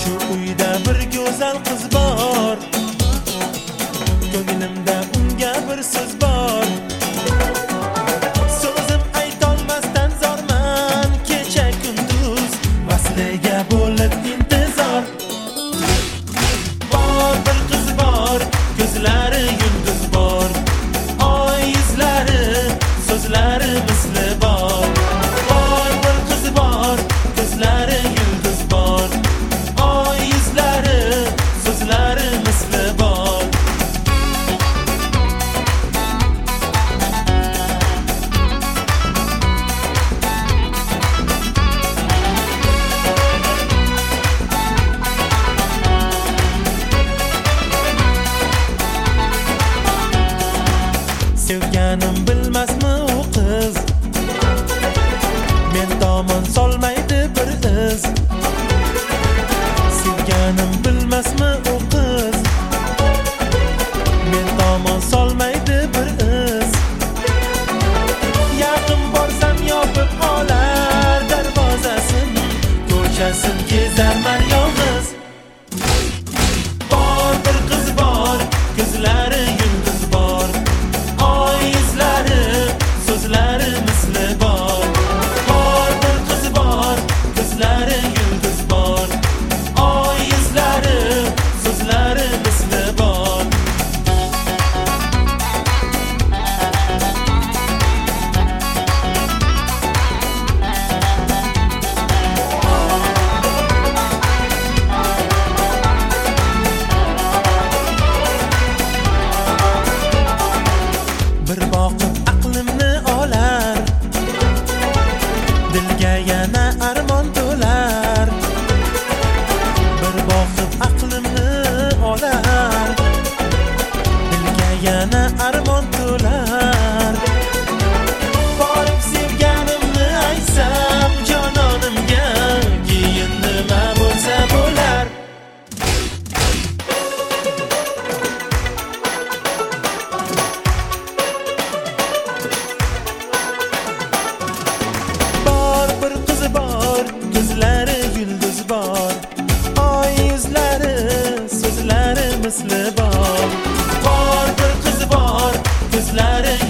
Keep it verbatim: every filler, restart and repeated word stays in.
Shu uyda bir go'zal qiz bor, ko'nglimda unga bir so'z bor. So'zim aytolmasdan zorman, kecha kunduz vasliga bo'lib intizor. Bor bir qiz bor, ko'zlari yulduz bor, oy yuzlari, so'zlari misli bor. Bor bir qiz bor, ko'zlari yulduz bor, oy yuzlari, so'zlari misli bor. Sevganim bilmasmi u qiz, men tomon solmaydi bir iz. Sevganim bilmasmi u qiz, men tomon solmaydi bir iz. Yaqin borsam yopib olar darvozasin, ko'chasin kezarman yolg'iz. Bor bir qiz bor, ko'zlari yulduz bor, oy yuzlari, so'zlari misli bor. Bor bir qiz bor, ko'zlari yulduz bor, oy yuzlari, so'zlari misli bor. Bir boqib aqlimni olar, dilga yana armon to'lar. Bir boqib aqlimni olar, dilga yana armon to'lar. Borib sevganimni aytsam jononimga, keyin nima bo'lsa bo'lar. Bor bir qiz bor, ko'zlari yulduz bor, oy yuzlari, so'zlari misli bor. Bor bir qiz bor, ko'zlari